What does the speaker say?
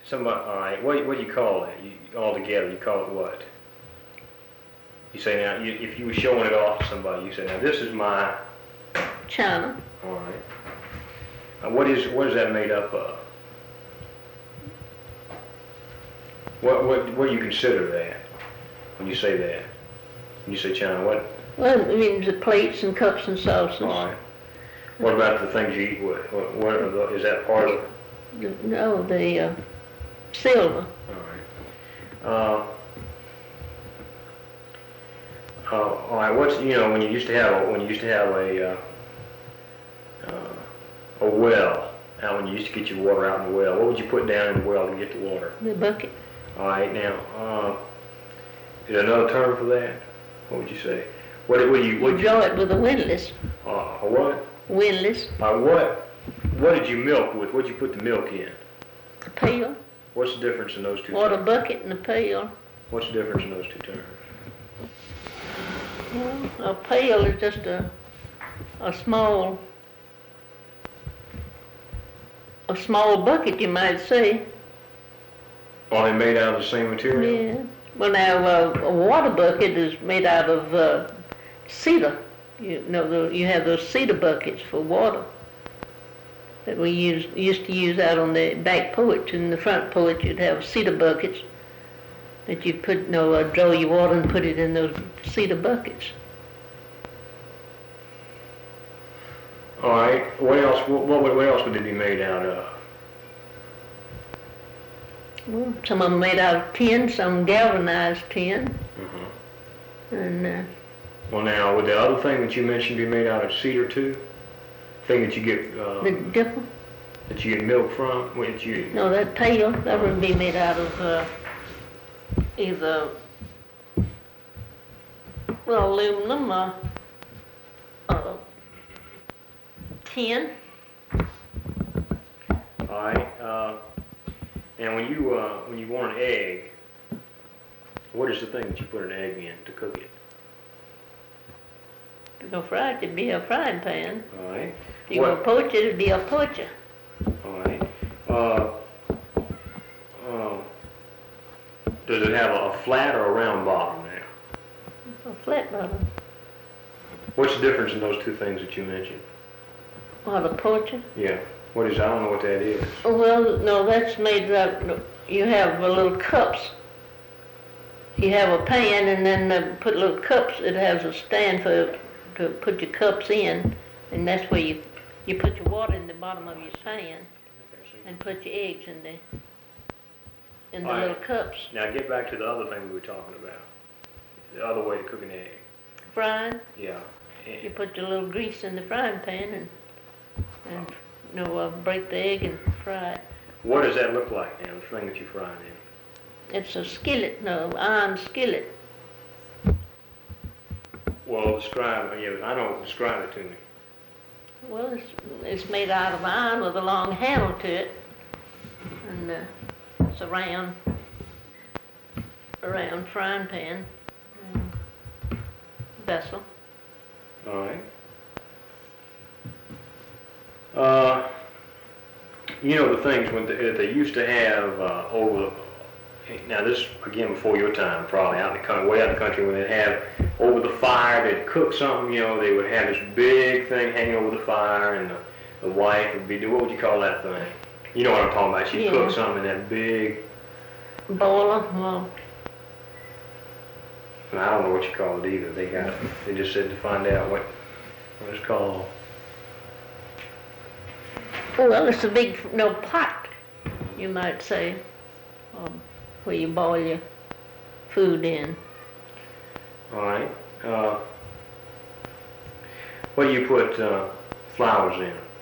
Somebody, all right, what do you call that? All together, you call it what? You say now, if you were showing it off to somebody, you say, now this is my... China. All right. What is that made up of? What do you consider that when you say that? When you say China, what? Well, I mean the plates and cups and saucers. All right. What about the things you eat with? Is that part of it? No, the silver. All right. All right. What's when you used to have a well, now when you used to get your water out in the well, what would you put down in the well to get the water? The bucket. All right. Now, is there another term for that? What would you say? What you draw it with a windlass. A what? Windlass. What did you milk with? What did you put the milk in? A pail. What's the difference in those two Water terms? bucket and a pail. What's the difference in those two terms? Well, a pail is just a small bucket, you might say. Are they made out of the same material? Yeah. Well, now a water bucket is made out of cedar. You have those cedar buckets for water that we used to use out on the back porch. In the front porch, you'd have cedar buckets that you put draw your water and put it in those cedar buckets. All right. What else? What else would it be made out of? Well, some of them made out of tin, some galvanized tin. Mm-hmm. And well, now would the other thing that you mentioned be made out of cedar too? Thing that you get the dipper? That you get milk from? No, that pail that would be made out of either aluminum or tin. All right. And when you want an egg, what is the thing that you put an egg in to cook it? If you're going to fry it, it'd be a frying pan. All right. If you're going to poach it, it'd be a poacher. All right. Does it have a flat or a round bottom now? A flat bottom. What's the difference in those two things that you mentioned? What, a poacher? Yeah. What is? I don't know what that is. Well, no, that's made up. You have little cups. You have a pan, and then put little cups. It has a stand to put your cups in, and that's where you put your water in the bottom of your pan, and put your eggs in the little cups. Now get back to the other thing we were talking about. The other way to cook an egg. Frying. Yeah. You put your little grease in the frying pan and break the egg and fry it. What does that look like now, the thing that you're frying in? It's a skillet, iron skillet. Well, describe it to me. Well, it's made out of iron with a long handle to it, and it's a round frying pan vessel. All right. The things they used to have over. Now this again before your time, probably way out in the country, when they'd have over the fire, they'd cook something. They would have this big thing hanging over the fire, and the wife would be what would you call that thing? You know what I'm talking about? She'd cook something in that big boiler. Well, I don't know what you call it either. They just said to find out what it's called. Well, it's a big pot, you might say, where you boil your food in. All right. What do you put flowers in?